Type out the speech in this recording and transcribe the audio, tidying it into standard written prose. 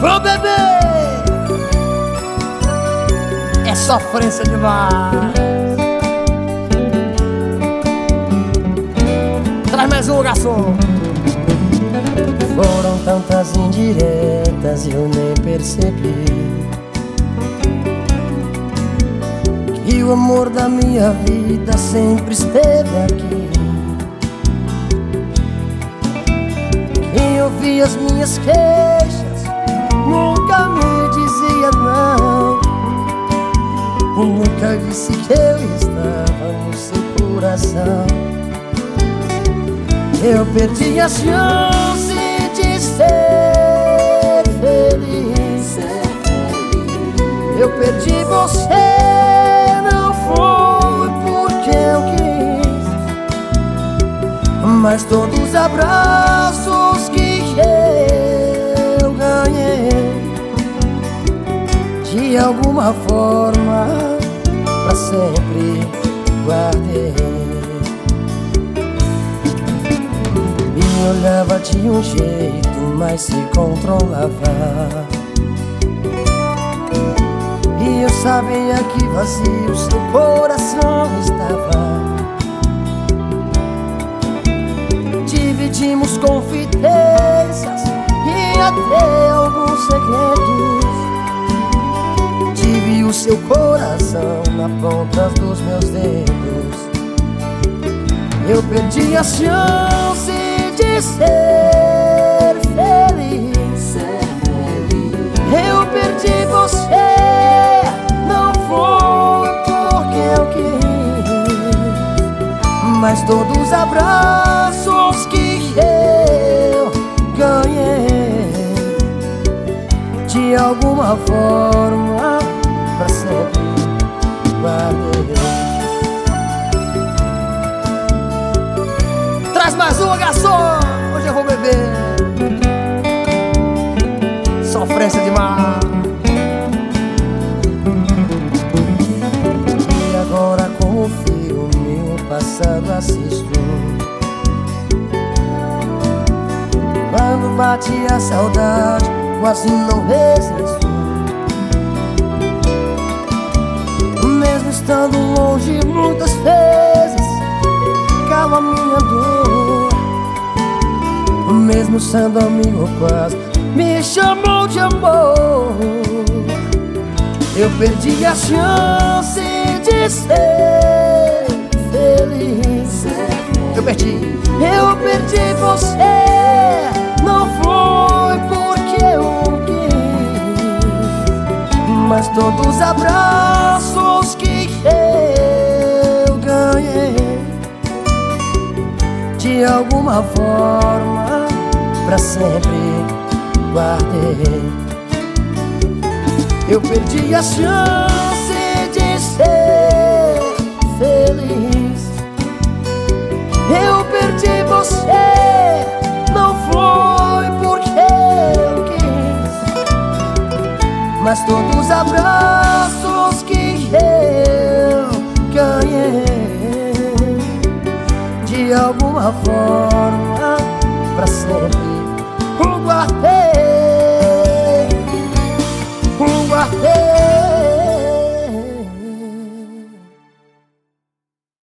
Vou beber, é sofrência demais. Traz mais um, garçom. Foram tantas indiretas e eu nem percebi que o amor da minha vida sempre esteve aqui. Quem ouvia as minhas queixas nunca me dizia não. Nunca disse que eu estava no seu coração. Eu perdi a chance de ser feliz. Eu perdi você, não foi porque eu quis, mas todos os abraços que eu ganhei, de alguma forma, pra sempre guardei. Me olhava de um jeito, mas se controlava, e eu sabia que vazio seu coração estava. Dividimos confidências e até alguns segredos. Tive o seu coração na ponta dos meus dedos. Eu perdi a chance de ser feliz. Eu perdi você, não foi porque eu quis, mas todos os abraços que eu ganhei, de alguma forma, pra sempre guardei. Traz mais uma, garçom. Hoje eu vou beber, sofrência demais. E agora como filme o passado assisto. Quando bate a saudade, quase não resisto. Mesmo estando longe muitas vezes, calma minha dor. Mesmo sendo amigo quase, me chamou de amor. Eu perdi a chance de ser feliz. Eu perdi você, não foi porque eu quis, mas todos os abraços que eu ganhei, de alguma forma, pra sempre guardei. Eu perdi a chance de ser feliz. Eu perdi você, não foi porque eu quis, mas todos os abraços que eu ganhei, de alguma forma, pra sempre guardei.